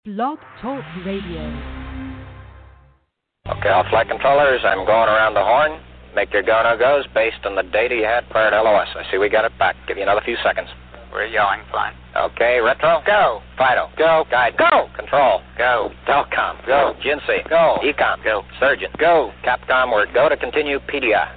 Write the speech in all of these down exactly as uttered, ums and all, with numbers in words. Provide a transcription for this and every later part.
Blog Talk Radio. Okay, all flight controllers, I'm going around the horn. Make your go-no-goes based on the data you had prior to L O S. I see we got it back. Give you another few seconds. We're yelling, fine. Okay, retro, go. Fido, go. Guide, go. Control, go. Telcom, go. G N C, go. Ecom, go. Surgeon, go. Capcom, we're go to continue P D I.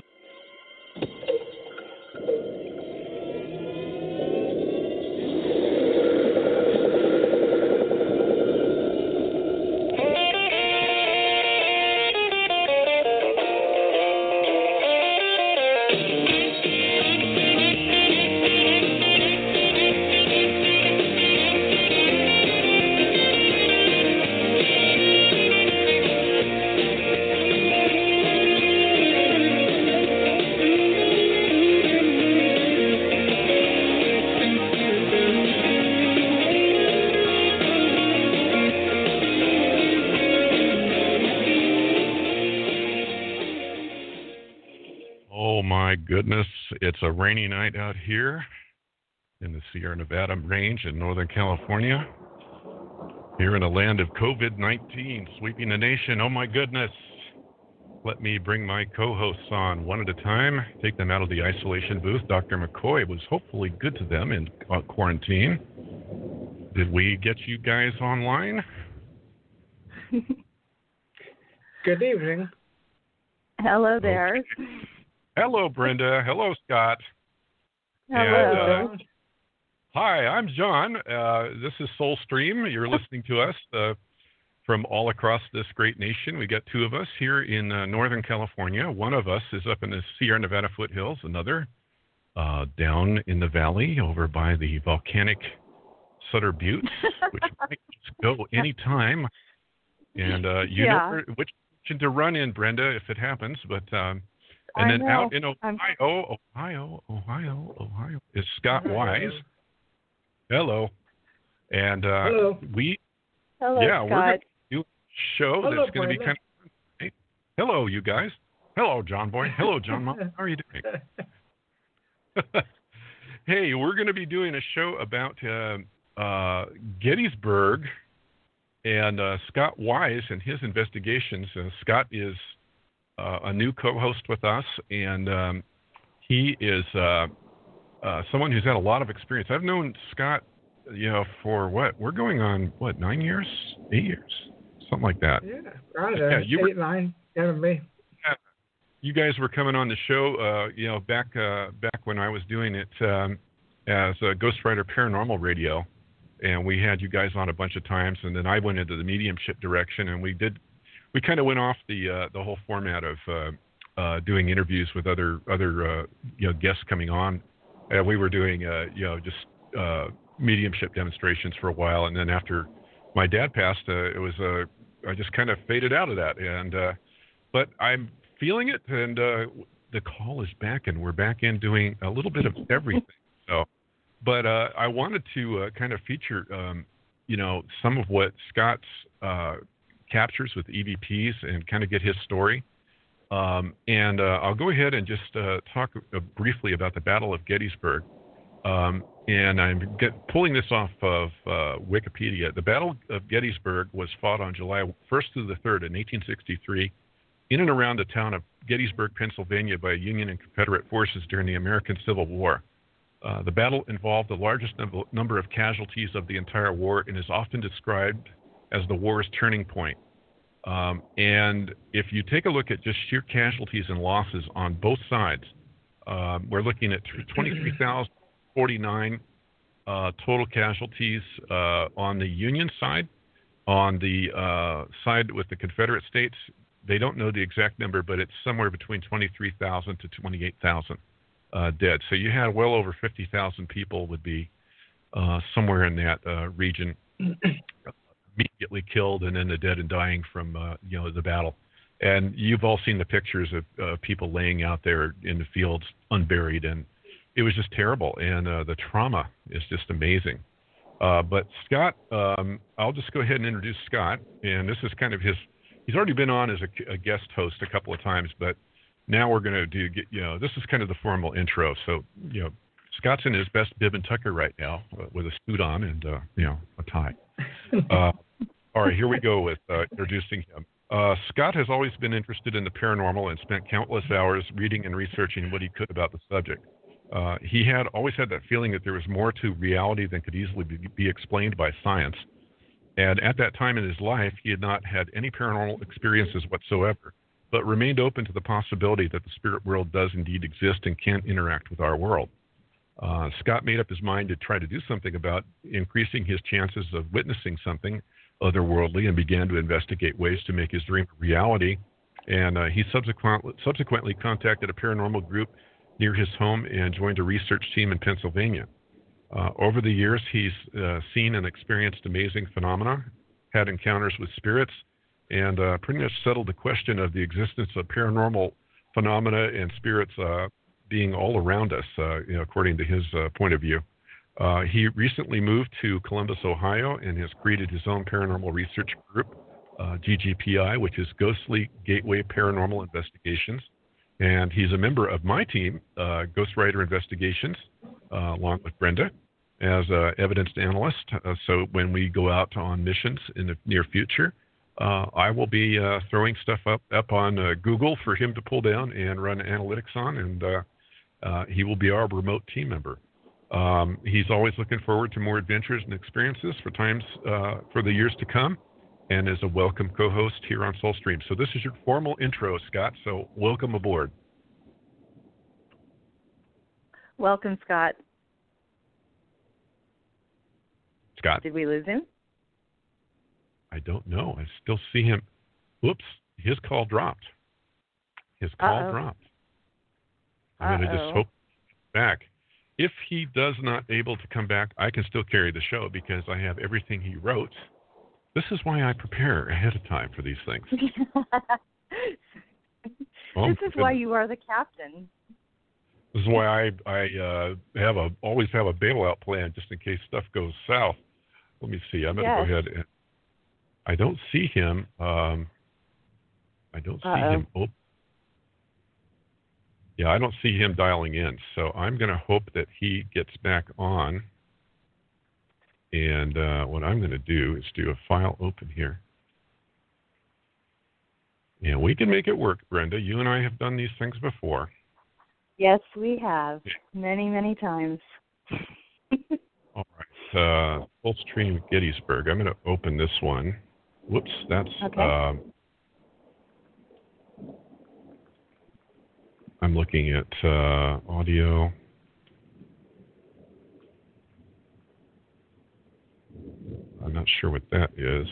Goodness, it's a rainy night out here in the Sierra Nevada range in Northern California. Here in the land of COVID nineteen sweeping the nation. Oh my goodness. Let me bring my co-hosts on one at a time, take them out of the isolation booth. Doctor McCoy was hopefully good to them in uh, quarantine. Did we get you guys online? Good evening. Hello there. Okay. Hello, Brenda. Hello, Scott. Hello. And, uh, hi, I'm John. Uh, this is Soulstream. You're listening to us uh, from all across this great nation. We got two of us here in uh, Northern California. One of us is up in the Sierra Nevada foothills. Another uh, down in the valley over by the volcanic Sutter Buttes, which might just go anytime. And uh, you yeah. know which direction to run in, Brenda, if it happens. But um, And I then know. out in Ohio, I'm... Ohio, Ohio, Ohio is Scott Wise. Hello. And uh, Hello. we, Hello, yeah, Scott. we're going to do a show Hello, that's going to be Brenda. kind of, hey, hello, you guys. Hello, John Boy. Hello, John Mom. How are you doing? Hey, we're going to be doing a show about uh, uh, Gettysburg and uh, Scott Wise and his investigations. Uh, Scott is Uh, a new co-host with us, and um, he is uh, uh, someone who's had a lot of experience. I've known Scott, you know, for what? We're going on, what, nine years? Eight years? Something like that. Yeah, right. Yeah, Uh, you eight, were, nine, yeah, me. yeah, you guys were coming on the show, uh, you know, back uh, back when I was doing it um, as a Ghostwriter Paranormal Radio, and we had you guys on a bunch of times, and then I went into the mediumship direction, and we did We kind of went off the uh, the whole format of uh, uh, doing interviews with other other uh, you know guests coming on. Uh, we were doing uh, you know just uh, mediumship demonstrations for a while, and then after my dad passed, uh, it was uh, I just kind of faded out of that. And uh, but I'm feeling it, and uh, the call is back, and we're back in doing a little bit of everything. So, but uh, I wanted to uh, kind of feature um, you know some of what Scott's uh, captures with E V Ps and kind of get his story. Um, and uh, I'll go ahead and just uh, talk uh, briefly about the Battle of Gettysburg. Um, and I'm get, pulling this off of uh, Wikipedia. The Battle of Gettysburg was fought on July first through the third in eighteen sixty-three in and around the town of Gettysburg, Pennsylvania by Union and Confederate forces during the American Civil War. Uh, the battle involved the largest num- number of casualties of the entire war and is often described as the war's turning point. Um, and if you take a look at just sheer casualties and losses on both sides, uh, we're looking at twenty-three thousand forty-nine uh, total casualties uh, on the Union side. On the uh, side with the Confederate States, they don't know the exact number, but it's somewhere between twenty-three thousand to twenty-eight thousand uh, dead. So you had well over fifty thousand people would be uh, somewhere in that uh, region immediately killed, and then the dead and dying from uh, you know the battle. And you've all seen the pictures of uh, people laying out there in the fields unburied, and it was just terrible. And uh, the trauma is just amazing. Uh, but Scott, um, I'll just go ahead and introduce Scott, and this is kind of his. He's already been on as a, a guest host a couple of times, but now we're going to do get you know this is kind of the formal intro. So you know Scott's in his best bib and tucker right now uh, with a suit on and uh, you know a tie. Uh, all right, here we go with uh, introducing him. Uh, Scott has always been interested in the paranormal and spent countless hours reading and researching what he could about the subject. Uh, he had always had that feeling that there was more to reality than could easily be, be explained by science. And at that time in his life, he had not had any paranormal experiences whatsoever, but remained open to the possibility that the spirit world does indeed exist and can interact with our world. Uh, Scott made up his mind to try to do something about increasing his chances of witnessing something otherworldly and began to investigate ways to make his dream a reality. And uh, he subsequently, subsequently contacted a paranormal group near his home and joined a research team in Pennsylvania. Uh, over the years, he's uh, seen and experienced amazing phenomena, had encounters with spirits, and uh, pretty much settled the question of the existence of paranormal phenomena and spirits uh, being all around us, uh, you know, according to his uh, point of view. Uh, he recently moved to Columbus, Ohio, and has created his own paranormal research group, uh, G G P I, which is Ghostly Gateway Paranormal Investigations. And he's a member of my team, uh, Ghostwriter Investigations, uh, along with Brenda, as an evidence analyst. Uh, so when we go out on missions in the near future, uh, I will be uh, throwing stuff up, up on uh, Google for him to pull down and run analytics on, and uh, uh, he will be our remote team member. Um, he's always looking forward to more adventures and experiences for times uh, for the years to come, and is a welcome co-host here on Soulstream. So this is your formal intro, Scott, so welcome aboard. Welcome, Scott. Scott? Did we lose him? I don't know. I still see him. Whoops, his call dropped. His call Uh-oh. dropped. I'm going to just hope he's back. If he does not able to come back, I can still carry the show because I have everything he wrote. This is why I prepare ahead of time for these things. Oh, this is why you are the captain. This is why I I uh, have a always have a bailout plan just in case stuff goes south. Let me see. I'm going to Yes. go ahead and I don't see him. Um, I don't see Uh-oh. him. Oh, yeah, I don't see him dialing in. So I'm going to hope that he gets back on. And uh, what I'm going to do is do a file open here. Yeah, we can make it work, Brenda. You and I have done these things before. Yes, we have. Many, many times. All right. Uh, Fullstream Gettysburg. I'm going to open this one. Whoops, that's... Okay. Um, I'm looking at uh, audio. I'm not sure what that is.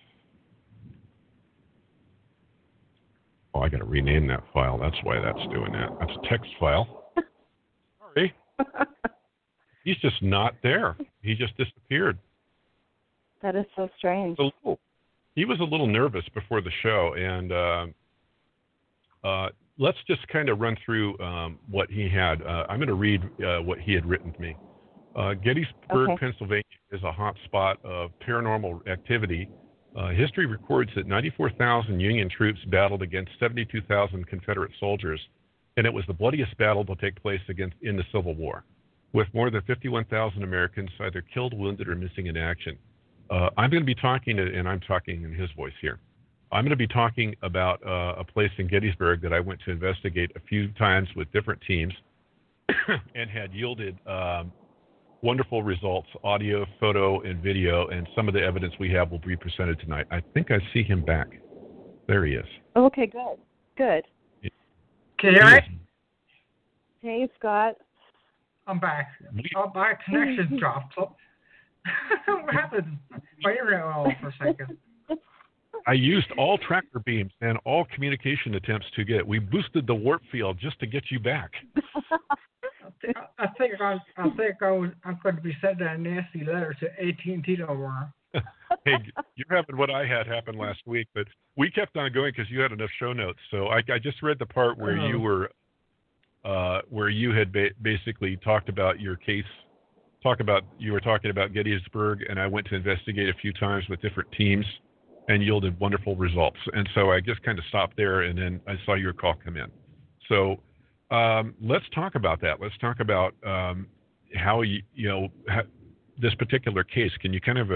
Oh, I got to rename that file. That's why that's doing that. That's a text file. Sorry. He's just not there. He just disappeared. That is so strange. A little, he was a little nervous before the show, and uh, uh, let's just kind of run through um, what he had. Uh, I'm going to read uh, what he had written to me. Uh, Gettysburg, Okay. Pennsylvania is a hot spot of paranormal activity. Uh, history records that ninety-four thousand Union troops battled against seventy-two thousand Confederate soldiers, and it was the bloodiest battle to take place against in the Civil War, with more than fifty-one thousand Americans either killed, wounded, or missing in action. Uh, I'm going to be talking, and I'm talking in his voice here. I'm going to be talking about uh, a place in Gettysburg that I went to investigate a few times with different teams and had yielded um, wonderful results, audio, photo, and video, and some of the evidence we have will be presented tonight. I think I see him back. There he is. Okay, good. Good. Can you hear me? Hey, Scott. I'm back. We- Oh, my connection dropped. So what happened? My internet went off for a second. I used all tractor beams and all communication attempts to get. We boosted the warp field just to get you back. I think I think I, I think I was, I'm going to be sending a nasty letter to A T and T tomorrow. Hey, you're having what I had happen last week, but we kept on going because you had enough show notes. So I, I just read the part where Oh. you were, uh, where you had ba- basically talked about your case, talk about you were talking about Gettysburg, and I went to investigate a few times with different teams, and yielded wonderful results. And so I just kind of stopped there, and then I saw your call come in. So um, let's talk about that. Let's talk about um, how you, you know, ha- this particular case. Can you kind of uh,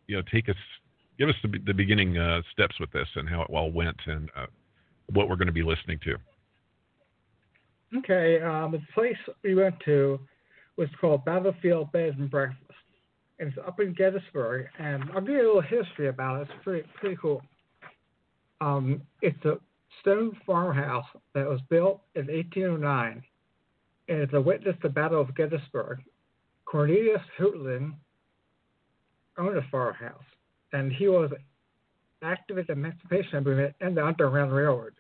you know, take us, give us the, the beginning uh, steps with this and how it all went and uh, what we're going to be listening to. Okay, um, the place we went to was called Battlefield Bed and Breakfast. It's up in Gettysburg, and I'll give you a little history about it. It's pretty pretty cool. Um, it's a stone farmhouse that was built in eighteen oh nine, and it's a witness to the Battle of Gettysburg. Cornelius Hootland owned the farmhouse, and he was active in the Emancipation Movement and the Underground Railroad.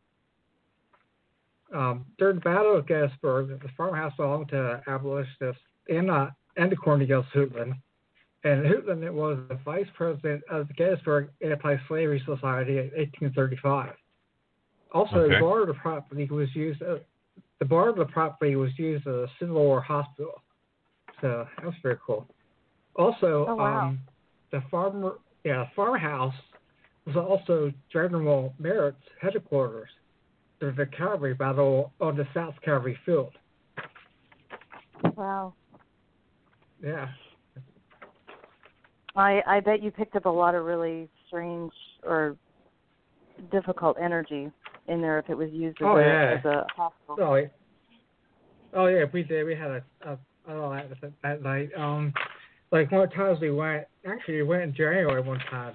Um, during the Battle of Gettysburg, the farmhouse belonged to abolitionists and, uh, and to Cornelius Hootland. And Hootland was the vice president of the Gettysburg Anti-Slavery Society in eighteen thirty-five. Also, Okay. the bar of the property was used. Uh, the bar of the property was used as a Civil War hospital. So that was very cool. Also, Oh, wow. um, the farmer, yeah, farmhouse was also General Merritt's headquarters during the cavalry battle on the South Cavalry Field. Wow. Yeah. I I bet you picked up a lot of really strange or difficult energy in there if it was used as, Oh, a, yeah. as a hospital. Oh, yeah. Oh yeah, we did. We had a, a, a lot of that that night. Um, like one of the times we went, actually we went in January one time,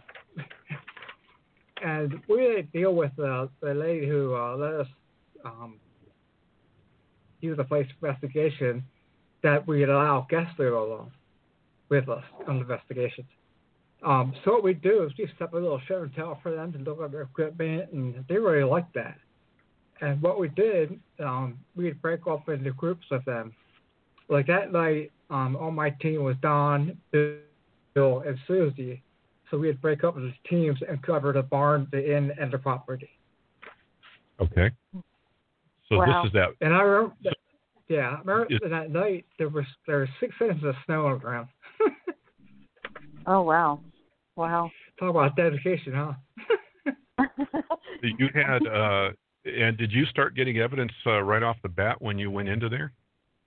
and we had to deal with uh, the lady who uh, let us um, use the place for investigation, that we'd allow guests to go along with us on the investigations. Um, so what we do is we set up a little show and tell for them to look at their equipment, and they really liked that. And what we did, um, we'd break off into groups with them. Like that night, um, on my team was Don, Bill, and Susie. So we'd break up into teams and cover the barn, the inn, and the property. Okay. So Wow. this is that. And I remember, that, yeah, I remember Is- that night there was there were six inches of snow on the ground. Oh, wow. Wow. Talk about dedication, huh? You had, uh, and did you start getting evidence uh, right off the bat when you went into there?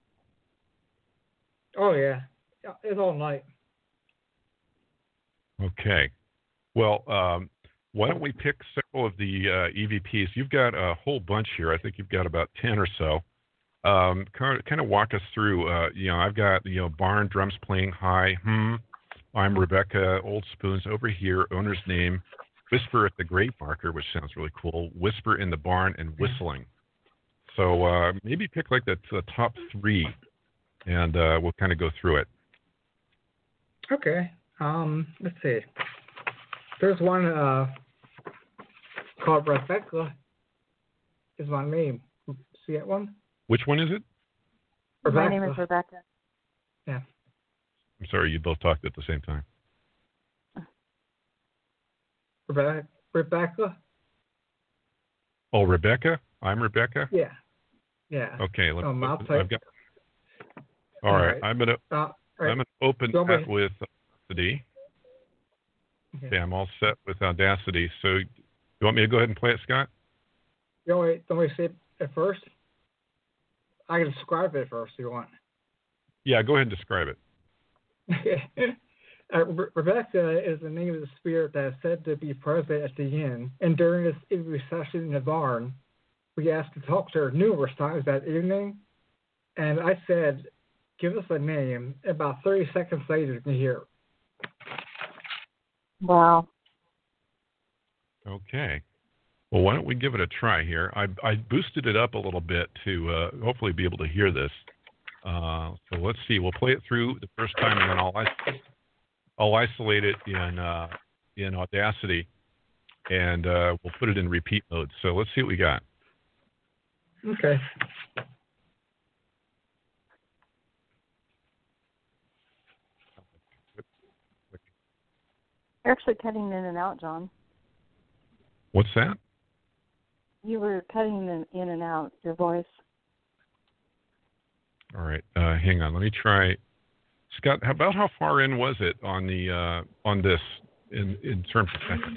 Oh yeah, yeah, it's all night. Okay. Well, um, why don't we pick several of the uh, E V Ps? You've got a whole bunch here. I think you've got about ten or so. Um, kind of, kind of walk us through. Uh, you know, I've got you know barn drums playing high. Hmm. I'm Rebecca. Old spoons over here. Owner's name. Whisper at the grape marker, which sounds really cool. Whisper in the barn and whistling. So uh, maybe pick like the, the top three, and uh, we'll kind of go through it. Okay. Um, let's see. There's one uh, called Rebecca. Is my name. See that one? Which one is it? My name is Rebecca. Yeah. I'm sorry, you both talked at the same time. Rebecca. Rebecca. Oh, Rebecca? I'm Rebecca? Yeah. Yeah. Okay. Let's, Um, I'll let's- play- I've got, all All right. right. I'm going to Uh, all right. I'm gonna open Go that ahead. with Audacity. Okay. Okay, I'm all set with Audacity. So you want me to go ahead and play it, Scott? Don't we, don't we say it first? I can describe it first if you want. Yeah, go ahead and describe it. uh, Re- Rebecca is the name of the spirit that is said to be present at the inn. And during this interview session in the barn, we asked to talk to her numerous times that evening. And I said, give us a name. About thirty seconds later, you can hear it. Wow. Okay. Well, why don't we give it a try here? I, I boosted it up a little bit to uh, hopefully be able to hear this. Uh, so let's see. We'll play it through the first time, and then I'll is- I'll isolate it in uh, in Audacity, and uh, we'll put it in repeat mode. So let's see what we got. Okay. You're actually cutting in and out, John. What's that? You were cutting in, in and out, your voice. All right. Uh, hang on. Let me try. Scott, how about how far in was it on the uh, on this in in terms of seconds?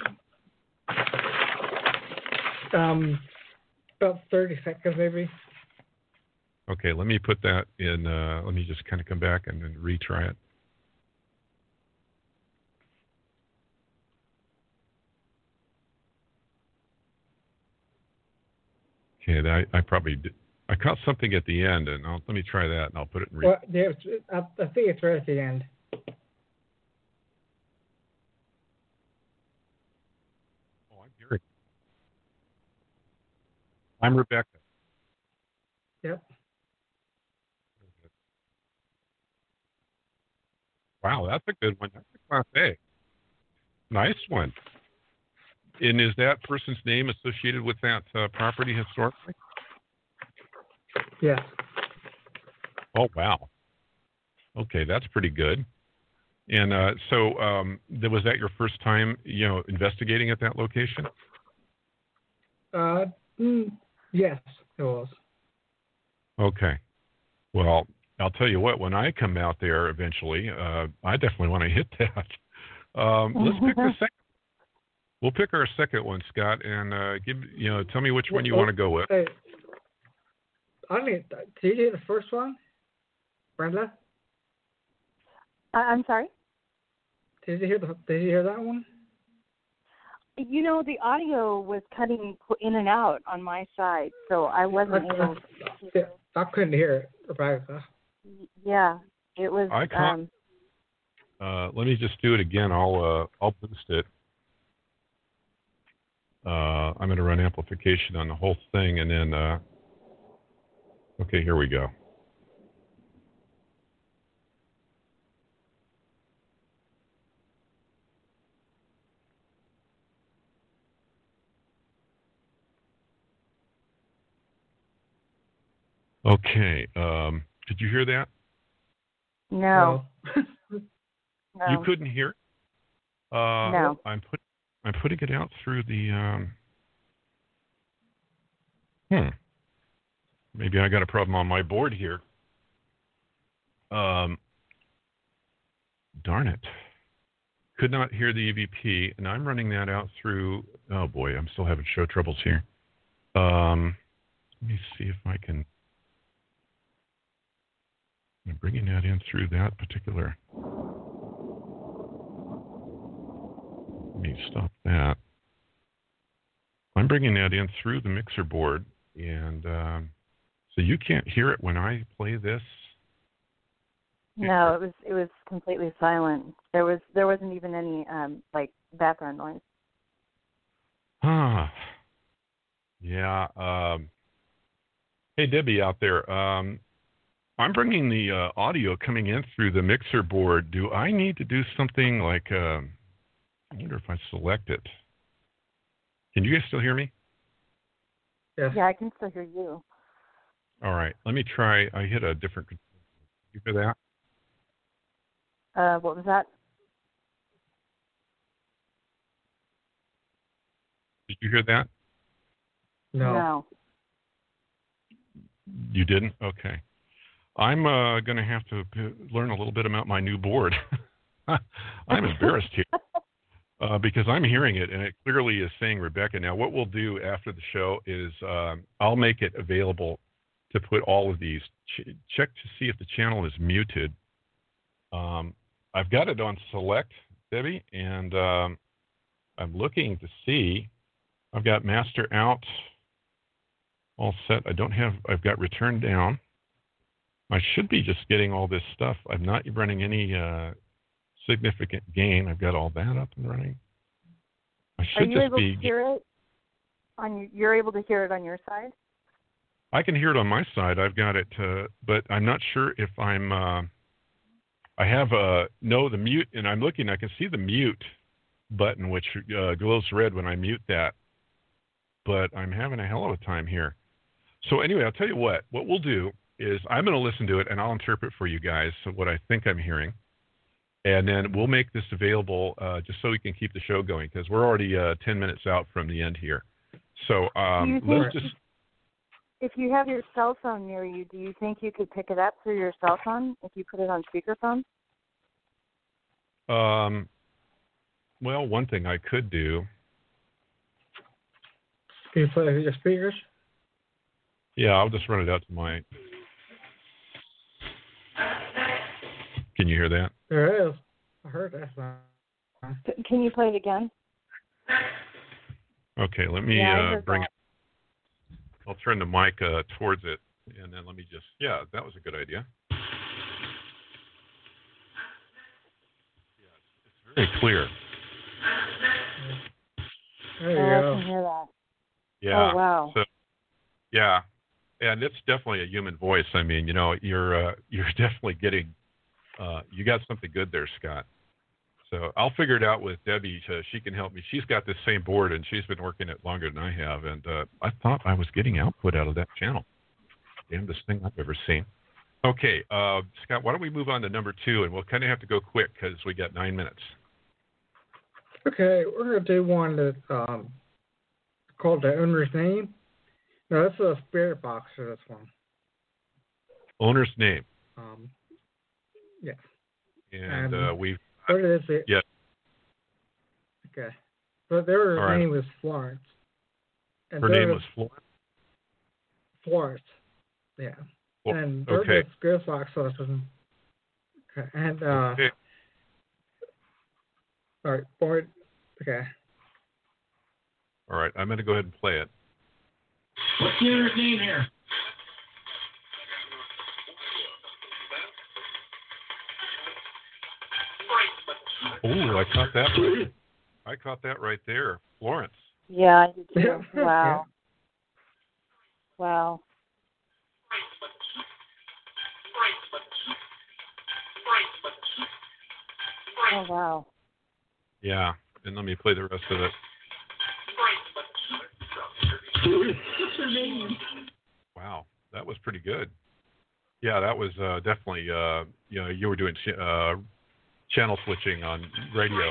Um, about thirty seconds, maybe. Okay. Let me put that in. Uh, let me just kind of come back and then retry it. Okay, that, I, I probably did. I caught something at the end, and I'll, let me try that, and I'll put it in. Re- Well, yeah, it's- I, I think it's right at the end. oh, I'm hearing. I'm Rebecca. Yep. Wow, that's a good one. That's a class A. Nice one. And is that person's name associated with that uh, property historically? Yes. Oh, wow. Okay, that's pretty good. And uh, so, um, th- was that your first time, you know, investigating at that location? Uh, mm, yes, it was. Okay. Well, I'll tell you what. When I come out there eventually, uh, I definitely want to hit that. Um, let's pick the second. We'll pick our second one, Scott, and uh, give you know, tell me which one you Well, want to go with. Hey, I mean, did you hear the first one, Brenda? I- I'm sorry? Did you hear the? Did you hear that one? You know, the audio was cutting in and out on my side, so I wasn't I, able to. yeah, I couldn't hear it, Rebecca. Yeah, it was. I can't. Um, Uh, let me just do it again. I'll uh, I'll boost it. Uh, I'm going to run amplification on the whole thing, and then. Uh, okay, here we go. Okay. Um, did you hear that? no. No. no. You couldn't hear it? Uh, No. I'm put. I'm putting it out through the. Um, hmm. Maybe I got a problem on my board here. Um. Darn it. Could not hear the E V P, and I'm running that out through. Oh boy, I'm still having show troubles here. Um. Let me see if I can. I'm bringing that in through that particular. Let me stop that. I'm bringing that in through the mixer board, and um, so you can't hear it when I play this. No, it was it was completely silent. There was there wasn't even any um like background noise. Ah, yeah. Um, hey, Debbie out there. Um, I'm bringing the uh, audio coming in through the mixer board. Do I need to do something like? Uh, I wonder if I select it. Can you guys still hear me? Yes. Yeah, I can still hear you. All right. Let me try. I hit a different. You hear that? Uh, what was that? Did you hear that? No. No. You didn't? Okay. I'm uh, going to have to p- learn a little bit about my new board. I'm embarrassed here uh, because I'm hearing it, and it clearly is saying Rebecca. Now, what we'll do after the show is um, I'll make it available to put all of these. Ch- check to see if the channel is muted. Um, I've got it on select, Debbie, and um, I'm looking to see. I've got master out all set. I don't have, I've got return down. I should be just getting all this stuff. I'm not running any uh, significant gain. I've got all that up and running. I should Are you just able be. to hear it? On your, you're able to hear it on your side? I can hear it on my side. I've got it, uh, but I'm not sure if I'm. Uh, I have uh, no the mute, and I'm looking. I can see the mute button, which uh, glows red when I mute that. But I'm having a hell of a time here. So anyway, I'll tell you what. What we'll do is I'm going to listen to it, and I'll interpret for you guys what I think I'm hearing. And then we'll make this available uh, just so we can keep the show going, because we're already uh, ten minutes out from the end here. So um, Do you let's think- just... If you have your cell phone near you, do you think you could pick it up through your cell phone if you put it on speakerphone? Um, well, one thing I could do... Can you play with your speakers? Yeah, I'll just run it out to my... Can you hear that? There is. I heard that sound. C- Can you play it again? Okay, let me Yeah, I uh, heard bring that. it. I'll turn the mic uh, towards it, and then let me just, yeah, that was a good idea. Yeah, it's very clear. There you Oh, I go. can hear that. Yeah. Oh, wow. So, yeah, and it's definitely a human voice. I mean, you know, you're uh, you're definitely getting, uh, you got something good there, Scott. So I'll figure it out with Debbie. Uh, she can help me. She's got this same board, and she's been working it longer than I have. And uh, I thought I was getting output out of that channel. Damnedest thing I've ever seen. Okay, uh, Scott, why don't we move on to number two, and we'll kind of have to go quick because we got nine minutes. Okay, we're going to do one that um, called The Owner's Name. No, that's a spirit box for this one. Owner's name. Um, yeah. And Um, uh, we've... What is it? Yeah. Okay. But their All right. name was Florence. And Her they're name was Florence? Florence. Yeah. Well, and they're okay. the spirit box person. Okay. And, uh, Okay. all right, board. Okay. All right, I'm going to go ahead and play it. What's the owner's name here? Oh, I caught that right. I caught that right there. Florence. Yeah, I did too. Yeah. Wow. Wow. Oh, wow. Yeah, and let me play the rest of it. What's her name? Wow, that was pretty good. Yeah, that was uh, definitely, uh, you know, you were doing ch- uh, channel switching on radio.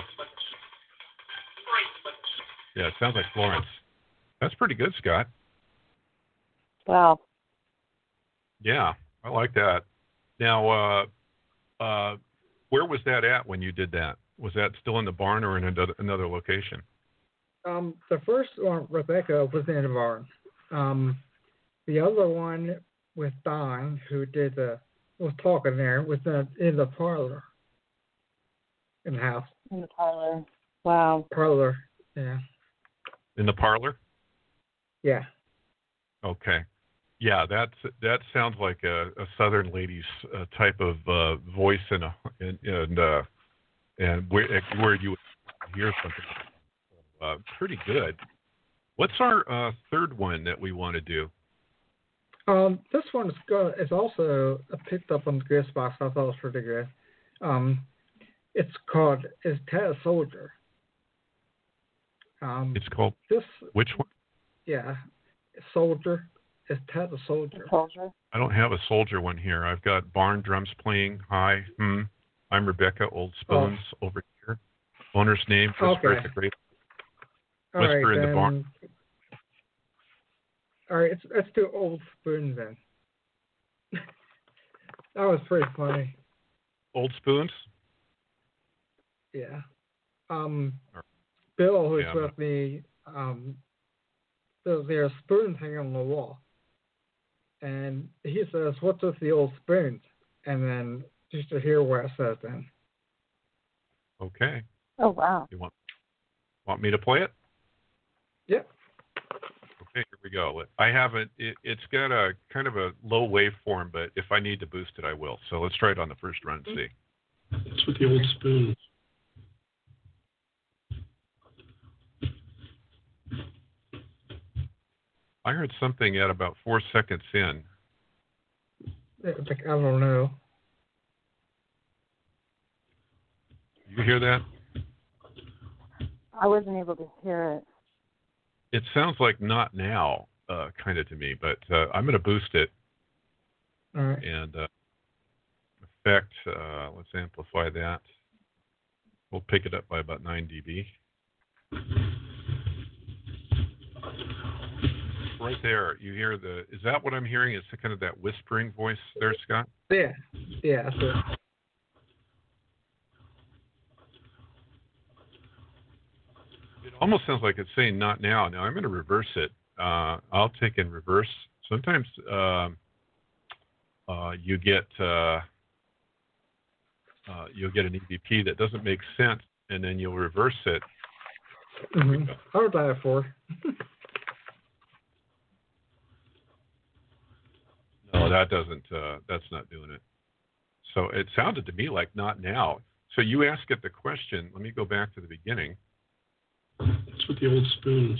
Yeah, it sounds like Florence. That's pretty good, Scott. Wow. Yeah, I like that. Now, uh, uh, where was that at when you did that? Was that still in the barn or in another, another location? Um, the first one, Rebecca, was in the barn. Um, the other one with Don, who did the was talking there, was in, in the parlor, in the house. In the parlor. Wow. Parlor, yeah, In the parlor? yeah. Okay. Yeah, that's that sounds like a, a Southern lady's uh, type of uh, voice and a, and and, uh, and where where you would hear something uh, pretty good. What's our uh, third one that we want to do? Um, this one is good. It's also picked up on the Ghost Box. I thought it was pretty good. Um, it's called "Is Ted a Soldier?" Um, It's called this, which one? yeah, Soldier. Is Ted a Soldier? Soldier. I don't have a soldier one here. I've got barn drums playing. Hi, hmm. I'm Rebecca. Old Spoons oh. over here. Owner's name. Whisper Okay. at the Great. All Whisper right, in then. the barn. All right, let's, let's do Old Spoons then. That was pretty funny. Old Spoons. Yeah. Um, Bill, who's Yeah, with me, um, there's there are spoons hanging on the wall, and he says, "What's with the old spoons?" And then just to hear what it says then. Okay. Oh, wow. You want want me to play it? Yep. Okay, here we go. I haven't. It, it's got a kind of a low waveform, but if I need to boost it, I will. So let's try it on the first run and see. It's with the old spoons. I heard something at about four seconds in. It's like, I don't know. You hear that? I wasn't able to hear it. It sounds like not now, uh, kind of to me, but uh, I'm going to boost it All right. and uh, effect. Uh, let's amplify that. We'll pick it up by about nine decibels. Right there, you hear the. Is that what I'm hearing? Is kind of that whispering voice there, Scott? Yeah. Yeah. That's it. It almost sounds like it's saying "not now." Now I'm going to reverse it. Uh, I'll take in reverse. Sometimes uh, uh, you get uh, uh, you'll get an E V P that doesn't make sense, and then you'll reverse it. Mm-hmm. I would die for. that doesn't. Uh, that's not doing it. So it sounded to me like not now. So you ask it the question. Let me go back to the beginning. It's with the old spoons.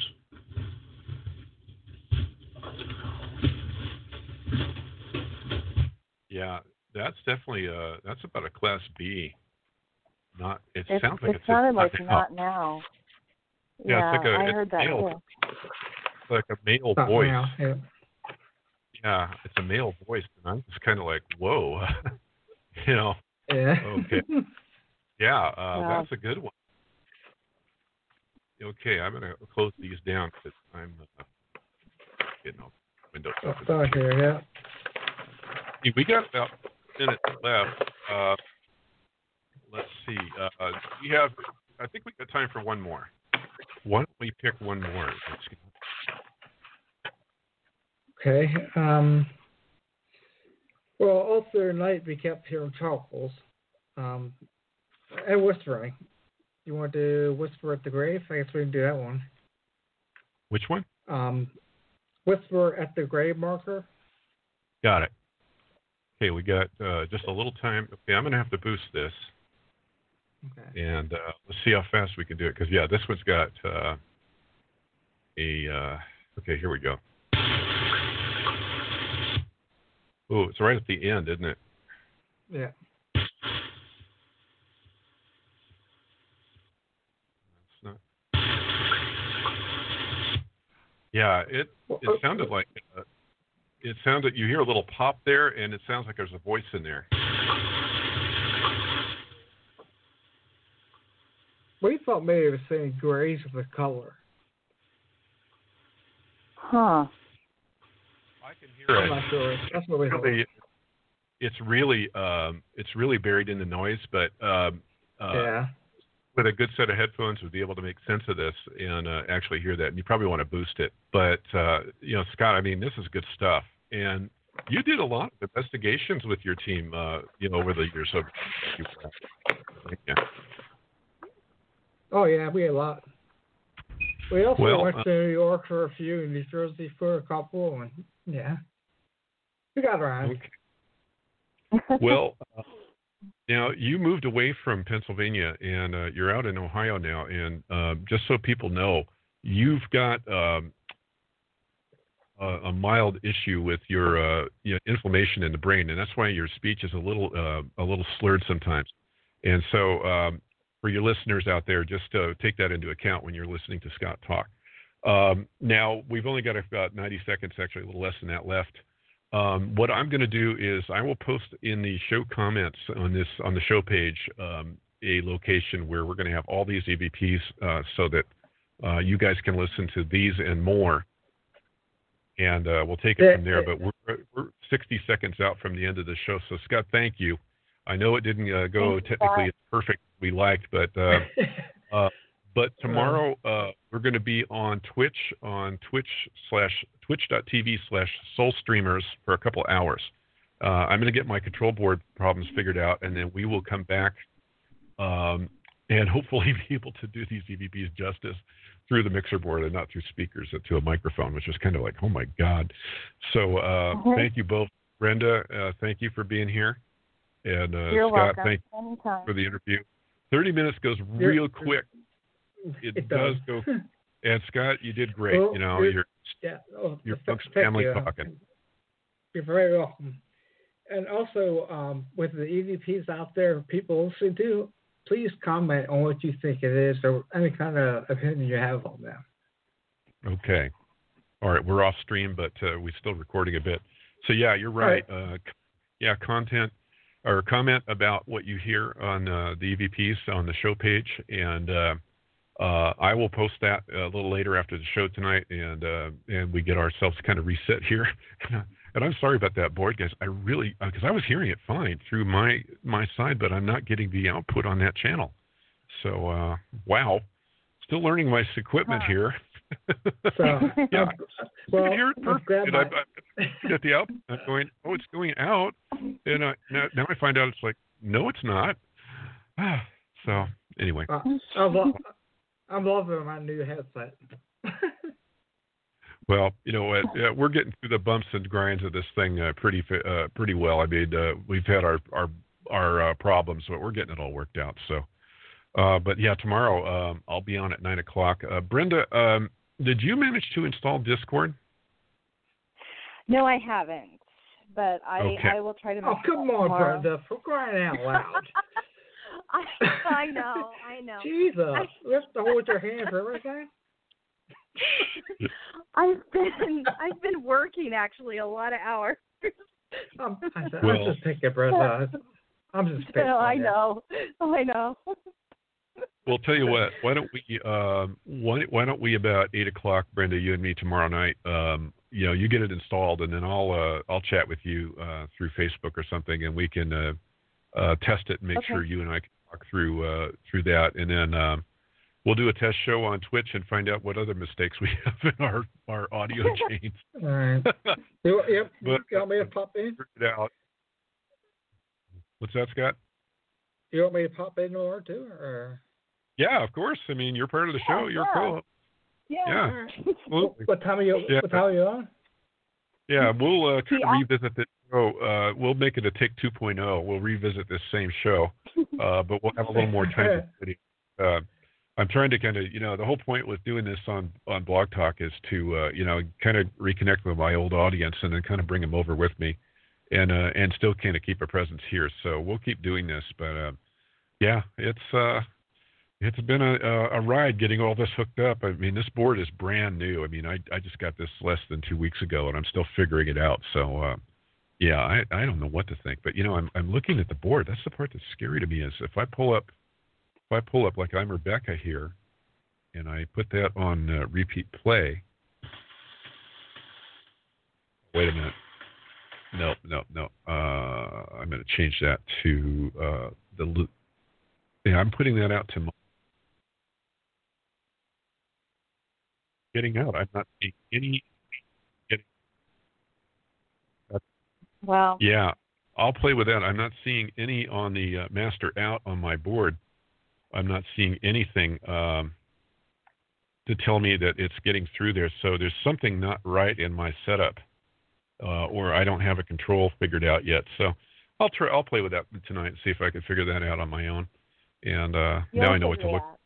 Yeah, that's definitely uh that's about a class B. Not. It It, sounds like it it's sounded like now. not now. Yeah, Yeah, it's like a, I it's heard that male, too. It's like a male Not voice. now, yeah. Yeah, it's a male voice, and I'm just kind of like, whoa, you know. Yeah. Okay. Yeah, uh, Wow. that's a good one. Okay, I'm gonna close these down because I'm uh, getting all windows Oh, open. sorry here, yeah. Hey, we got about a minute left. Uh, let's see. Uh, we have. I think we got time for one more. Why don't we pick one more? Okay. Um, well, all through the night we kept hearing charcoals um, and whispering. You want to whisper at the grave? I guess we can do that one. Which one? Um, whisper at the grave marker. Got it. Okay, we got uh, just a little time. Okay, I'm going to have to boost this. Okay. And uh, let's see how fast we can do it. Because, yeah, this one's got uh, a... Uh, okay, here we go. Oh, it's right at the end, isn't it? Yeah. It's not... Yeah, it, it sounded like... Uh, it sounded... You hear a little pop there, and it sounds like there's a voice in there. We thought maybe it was saying grays with a color. Huh. I can hear I'm it. not sure. That's what we thought. Really, it's really um, it's really buried in the noise, but um, uh, Yeah. with a good set of headphones, we'll be able to make sense of this and uh, actually hear that. And you probably want to boost it, but uh, you know, Scott, I mean, this is good stuff. And you did a lot of investigations with your team, uh, you know, over the years. So, yeah. Oh yeah, we had a lot. We also Well, went uh, to New York for a few, and New Jersey for a couple, and yeah, we got around. Okay. Well, uh, now you moved away from Pennsylvania, and uh, you're out in Ohio now. And uh, just so people know, you've got um, a, a mild issue with your uh, you know, inflammation in the brain, and that's why your speech is a little uh, a little slurred sometimes. And so, um, for your listeners out there, just uh, take that into account when you're listening to Scott talk. Um, now, we've only got about ninety seconds, actually a little less than that left. Um, what I'm going to do is I will post in the show comments on this on the show page um, a location where we're going to have all these E V Ps uh, so that uh, you guys can listen to these and more. And uh, we'll take it from there. But we're, we're sixty seconds out from the end of the show. So, Scott, thank you. I know it didn't uh, go Thanks, technically Scott. as perfect as we liked, but uh, uh, but tomorrow uh, we're going to be on Twitch on Twitch slash twitch.tv slash Soul Streamers for a couple hours. Uh, I'm going to get my control board problems figured out, and then we will come back um, and hopefully be able to do these E V Ps justice through the mixer board and not through speakers, uh, to a microphone, which is kind of like, oh my God. So uh, Mhm. thank you both. Brenda, uh, thank you for being here. And uh, You're Scott, welcome. thank you Anytime. for the interview. thirty minutes goes You're- real quick. It, It does does. go. And Scott, you did great. Well, you know, you're- you're Yeah. Oh, Your th- folks' thank family you. talking. You're very welcome. And also, um, with the E V Ps out there, people listening to, please comment on what you think it is or any kind of opinion you have on them. okay. All right, we're off stream, but uh, we're still recording a bit. So yeah, you're right. Uh, c- yeah, content or comment about what you hear on uh, the E V Ps on the show page, and uh, uh, I will post that a little later after the show tonight, and uh, and we get ourselves kind of reset here. And I'm sorry about that board, guys. I really, because I was hearing it fine through my my side, but I'm not getting the output on that channel. So uh, wow, still learning my equipment Huh. here. So, yeah, um, I well, can hear it I'm perfect. glad And my- I'm, I'm looking at the output. I'm going, oh, it's going out, and I, now, now I find out it's like, no, it's not. So anyway, Uh, I'm, lo- I'm loving my new headset. Well, you know what? Yeah, we're getting through the bumps and grinds of this thing uh, pretty uh, pretty well. I mean, uh, we've had our our our uh, problems, but we're getting it all worked out. So, uh, but yeah, tomorrow um, I'll be on at nine o'clock. Uh, Brenda, um, did you manage to install Discord? No, I haven't, but I Okay. I will try to. Oh, make come it on, tomorrow. Brenda, for crying out loud. I, I know, I know. Jesus, I, you have to hold your hand for everything? I've been I've been working actually a lot of hours. I'm, I'm, Well- I'm just picking Brenda. I'm just picking. No, I on you. know, I know. Well, tell you what. Why don't we? Um, why, why don't we about eight o'clock, Brenda? You and me tomorrow night. Um, you know, you get it installed, and then I'll uh, I'll chat with you uh, through Facebook or something, and we can uh, uh, test it and make Okay. sure you and I can talk through uh, through that, and then um, we'll do a test show on Twitch and find out what other mistakes we have in our our audio chains. All right. You, yep. But- you want me to pop in? Figure it out. What's that, Scott? You want me to pop in more too, or? Yeah, of course. I mean, you're part of the show. You're yeah. cool. Yeah. Yeah. Absolutely. What time are you? Yeah. What time are you on? Yeah, we'll uh, kind of Yeah. revisit this show. Uh, we'll make it a Take two point oh. We'll revisit this same show, uh, but we'll have a little more time to study. Uh, I'm trying to kind of, you know, the whole point with doing this on, on Blog Talk is to, uh, you know, kind of reconnect with my old audience and then kind of bring them over with me and uh, and still kind of keep a presence here. So we'll keep doing this. But, uh, yeah, it's uh, it's been a, a ride getting all this hooked up. I mean, this board is brand new. I mean, I, I just got this less than two weeks ago, and I'm still figuring it out. So, uh, yeah, I, I don't know what to think. But, you know, I'm I'm looking at the board. That's the part that's scary to me is if I pull up, if I pull up like I'm Rebecca here, and I put that on uh, repeat play. Wait a minute. No, no, no. Uh, I'm going to change that to uh, the loop. Yeah, I'm putting that out to my getting out. I'm not seeing any. Getting, Wow. yeah, I'll play with that. I'm not seeing any on the uh, master out on my board. I'm not seeing anything um, to tell me that it's getting through there. So there's something not right in my setup, uh, or I don't have a control figured out yet. So I'll try. I'll play with that tonight and see if I can figure that out on my own. And uh, You'll now I know what to figure look. it out.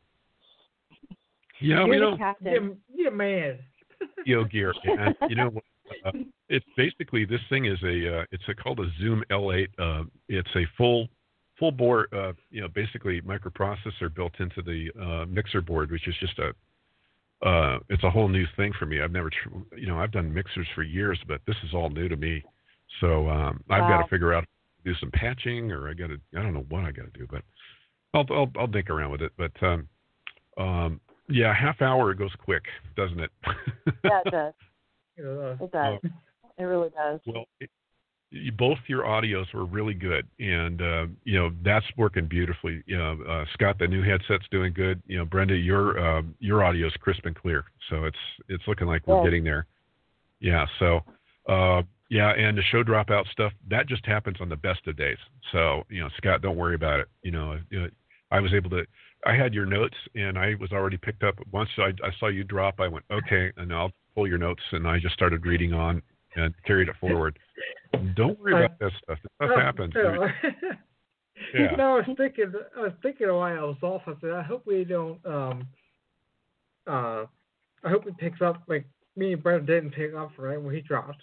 Yeah, You're we the know. captain. You, you man. Yo gear. And you know what? Uh, it's basically this thing is a uh, it's a, called a Zoom L eight. Uh, it's a full full board. Uh, you know, basically microprocessor built into the uh, mixer board, which is just a uh, it's a whole new thing for me. I've never tr- you know I've done mixers for years, but this is all new to me. So um, I've got Wow. to figure out do some patching, or I got to I don't know what I got to do, but I'll I'll I'll dink around with it. But um, um, yeah, half hour goes quick, doesn't it? Yeah, it does. Uh, It does. It really does. Well, it, you, both your audios were really good, and uh, you know that's working beautifully. You know, uh, Scott, the new headset's doing good. You know, Brenda, your uh, your audio's crisp and clear, so it's it's looking like we're Good. getting there. Yeah. So, uh, yeah, and the show dropout stuff that just happens on the best of days. So, you know, Scott, don't worry about it. You know, you know I was able to. I had your notes, and I was already picked up. Once I, I saw you drop, I went okay, and I'll pull your notes, and I just started reading on and carried it forward. Don't worry about that stuff. That stuff oh, happens. no. Yeah. No, I was thinking. I was thinking while I was off. I said, I hope we don't. Um. Uh. I hope it picks up like me and Brent didn't pick up right when he dropped.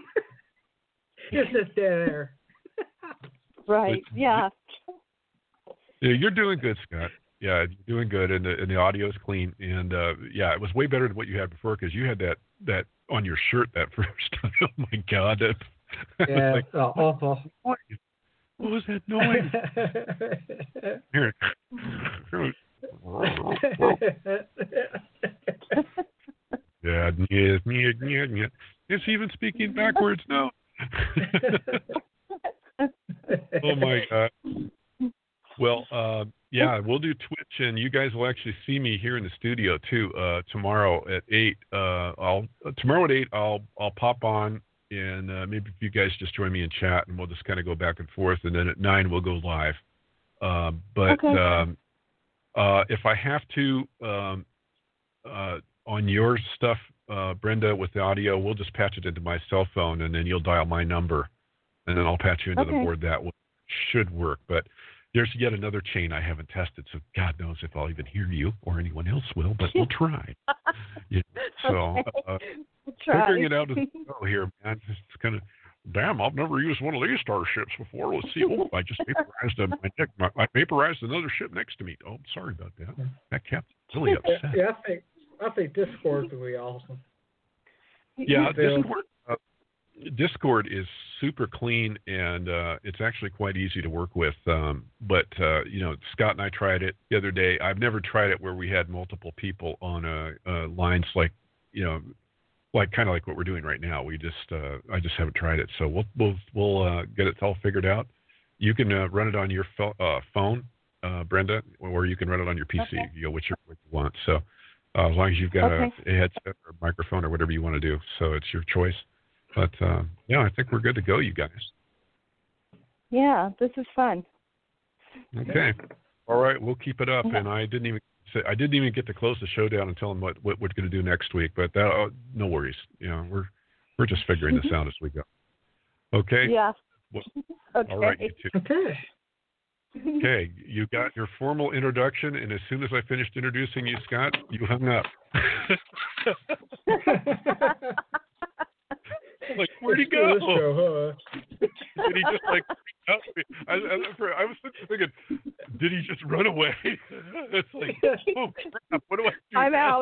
It's just dead air. Right. But- Yeah. Yeah, you're doing good, Scott. Yeah, you're doing good, and the and the audio's clean, and uh, yeah, it was way better than what you had before because you had that that on your shirt that first time. Oh my God! That, I was Yeah. like, oh, awful. what? What was that noise? Here. Yeah, yeah, yeah, yeah, yeah. It's even speaking backwards now. Oh my God. Well, uh, yeah, we'll do Twitch, and you guys will actually see me here in the studio too uh, tomorrow at eight. Uh, I'll uh, tomorrow at eight. I'll I'll pop on, and uh, maybe if you guys just join me in chat, and we'll just kind of go back and forth. And then at nine we'll go live. Uh, but Okay. um, uh, if I have to um, uh, on on your stuff, uh, Brenda, with the audio, we'll just patch it into my cell phone, and then you'll dial my number, and then I'll patch you into Okay. the board. That will, should work. But there's yet another chain I haven't tested, so God knows if I'll even hear you or anyone else will, but we'll try. Yeah. So Okay. uh, We'll try. figuring it out as we go here, man. It's kind of, damn, I've never used one of these starships before. Let's see. Oh, I just vaporized a, my, I vaporized another ship next to me. Oh, sorry about that. That captain's really upset. Yeah, I think I think Discord would be awesome. Yeah, Phil. Discord. Uh, Discord is super clean, and uh, it's actually quite easy to work with. Um, but uh, you know, Scott and I tried it the other day. I've never tried it where we had multiple people on a, a lines like, you know, like kind of like what we're doing right now. We just, uh, I just haven't tried it. So we'll we'll we'll uh, get it all figured out. You can uh, run it on your pho- uh, phone, uh, Brenda, or you can run it on your P C. Okay. You know, whichever way you want. So uh, as long as you've got Okay. a, a headset or a microphone or whatever you want to do, so it's your choice. But uh, yeah, I think we're good to go, you guys. Yeah, this is fun. Okay. All right, we'll keep it up. And I didn't even say, I didn't even get to close the show down and tell them what, what we're going to do next week. But that, uh, no worries. You know, we're we're just figuring this out as we go. Okay. Yeah. Well, Okay. all right, you two. Okay. Okay, you got your formal introduction, and as soon as I finished introducing you, Scott, you hung up. Like, where'd he go? Let's go, huh? Did he just like? I, I, I was thinking, did he just run away? It's like, oh crap! What do I do I'm now? out.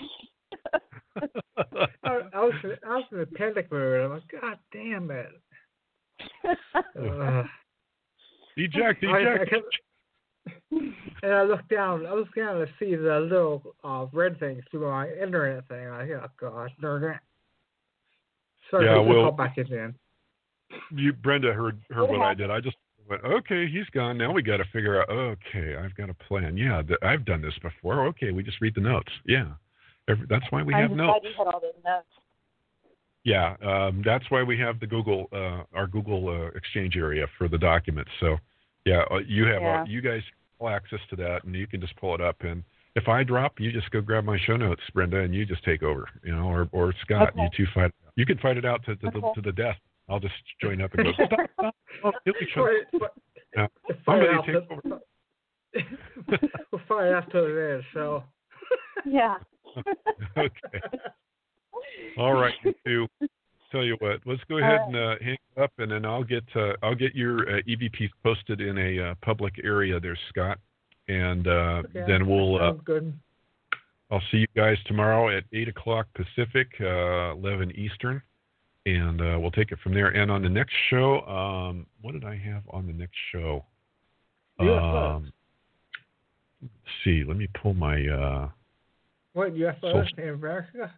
I, I was I was in a panic mode. I'm like, God damn it. Uh, Eject, I, I eject. kept, and I looked down. I was down to see the little uh, red thing through my internet thing. I oh God, darn it. So Yeah, I well- call back in then. You, Brenda, heard heard What what I happened? did. I just went, okay, he's gone. Now we got to figure out. Okay, I've got a plan. Yeah, th- I've done this before. Okay, we just read the notes. Yeah, Every, that's why we I'm have just notes. glad you had all those notes. Yeah, um, that's why we have the Google, uh, our Google uh, Exchange area for the documents. So, yeah, uh, you have, Yeah. all, you guys have all access to that, and you can just pull it up. And if I drop, you just go grab my show notes, Brenda, and you just take over, you know, or or Scott, Okay. you two fight. You can fight it out to, to Okay. the to the death. I'll just join up and go. Stop, stop, stop, kill each other. But- but- Yeah. we'll find Somebody out take the- we'll find out till it is. So. Yeah. Okay. All right, you two. Tell you what, let's go All ahead right. and uh, hang up, and then I'll get uh, I'll get your uh, E V Ps posted in a uh, public area there, Scott, and uh, Okay, then we'll uh, sounds good. I'll see you guys tomorrow at eight o'clock Pacific, uh, eleven Eastern, and uh, we'll take it from there. And on the next show, um, what did I have on the next show? U F Os. Um, let's see. Let me pull my. Uh, What U F Os Social- in America?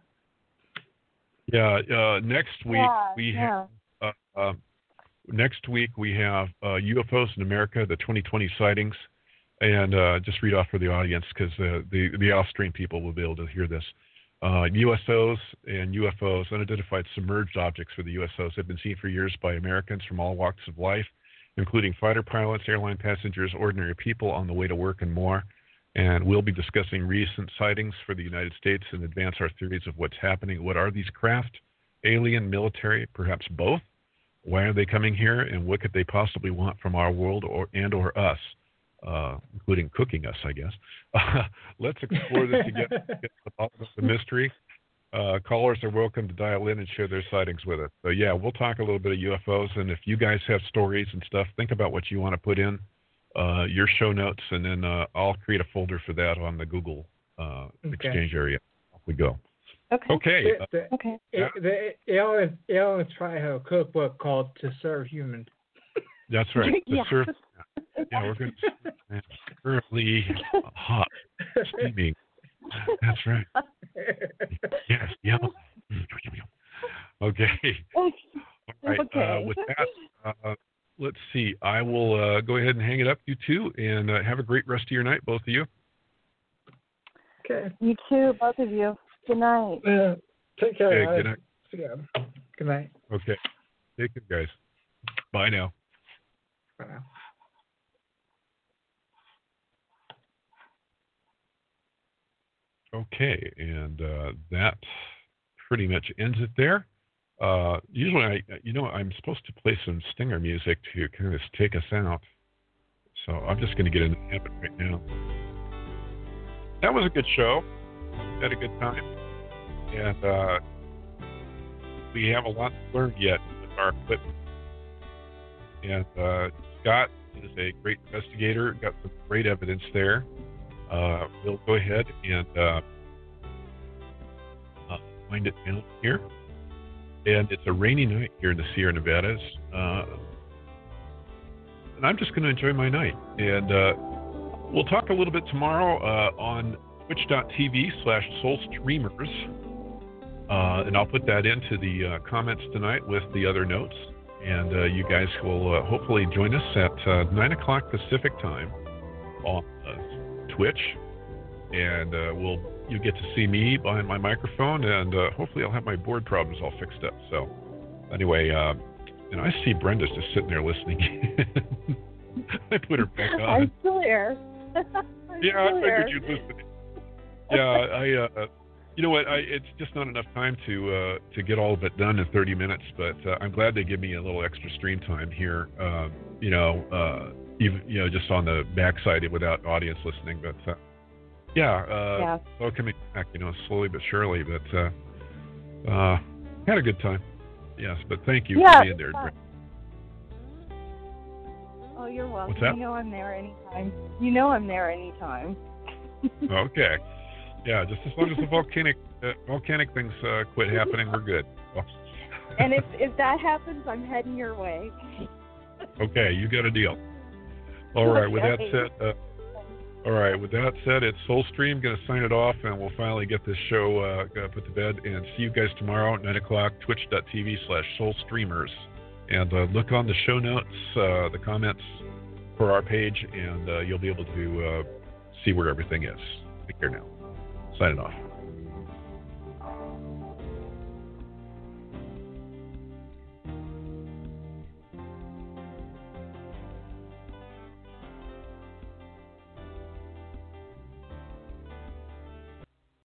yeah, uh, next week yeah, we yeah. have. Uh, uh, next week we have uh, U F Os in America, the twenty twenty sightings, and uh, just read off for the audience because uh, the the off-stream people will be able to hear this. Uh, U S Os and U F Os, unidentified submerged objects for the U S Os, have been seen for years by Americans from all walks of life, including fighter pilots, airline passengers, ordinary people on the way to work, and more. And we'll be discussing recent sightings for the United States and advance our theories of what's happening. What are these craft? Alien, military, perhaps both? Why are they coming here, and what could they possibly want from our world or and or us, uh, including cooking us, I guess? Uh, let's explore this together. Get to the bottom of the mystery. Uh, callers are welcome to dial in and share their sightings with us. So yeah, we'll talk a little bit of U F Os, and if you guys have stories and stuff, think about what you want to put in uh, your show notes, and then uh, I'll create a folder for that on the Google uh, Okay. Exchange area. Off we go. Okay. Okay. uh, The, the, Okay. Yeah. the aliens, aliens try a cookbook called "To Serve Humans." that's right. The Yeah. surf. Yeah, we're going to currently hot, steaming. That's right. Yes. Yum. Okay. All right. Okay. Uh, with that, uh, let's see. I will uh, go ahead and hang it up, you two, and uh, have a great rest of your night, both of you. Okay. You too, both of you. Good night. Uh, take care. Okay, guys. good night. Yeah. Good night. Okay. Take care, guys. Bye now. Bye now. Okay, and uh, that pretty much ends it there. Uh, usually, I, you know, I'm supposed to play some stinger music to kind of take us out. So I'm just going to get into the habit right now. That was a good show. Had a good time. And uh, we have a lot to learn yet with our equipment. And uh, Scott is a great investigator, got some great evidence there. Uh, we'll go ahead and uh, uh, wind it down here. And it's a rainy night here in the Sierra Nevadas. Uh, and I'm just going to enjoy my night. And uh, we'll talk a little bit tomorrow uh, on twitch.tv slash soulstreamers. Uh, and I'll put that into the uh, comments tonight with the other notes. And uh, you guys will uh, hopefully join us at uh, nine o'clock Pacific time on uh, Twitch. And uh, we'll you get to see me behind my microphone, and uh, hopefully I'll have my board problems all fixed up. So anyway, uh, and I see Brenda's just sitting there listening. I put her back on. I'm still here. I'm yeah, still I figured here. you'd listen. Yeah, I. Uh, you know what? I, it's just not enough time to uh, to get all of it done in thirty minutes. But uh, I'm glad they give me a little extra stream time here. Uh, you know, uh, even you know, just on the backside without audience listening. But uh, yeah, uh, Yeah. all coming back. You know, slowly but surely. But uh, uh, had a good time. Yes, but thank you Yeah, for being there. Brent. Oh, you're welcome. What's that? You know I'm there anytime. You know I'm there anytime. Okay. Yeah, just as long as the volcanic uh, volcanic things uh, quit happening, we're good. And if if that happens, I'm heading your way. Okay, you got a deal. All right. With that Okay. said, uh, all right. With that said, it's Soulstream going to sign it off, and we'll finally get this show uh, put to bed. And see you guys tomorrow at nine o'clock. Twitch.tv slash Soulstreamers, and uh, look on the show notes, uh, the comments for our page, and uh, you'll be able to uh, see where everything is. Take care now. Signing off.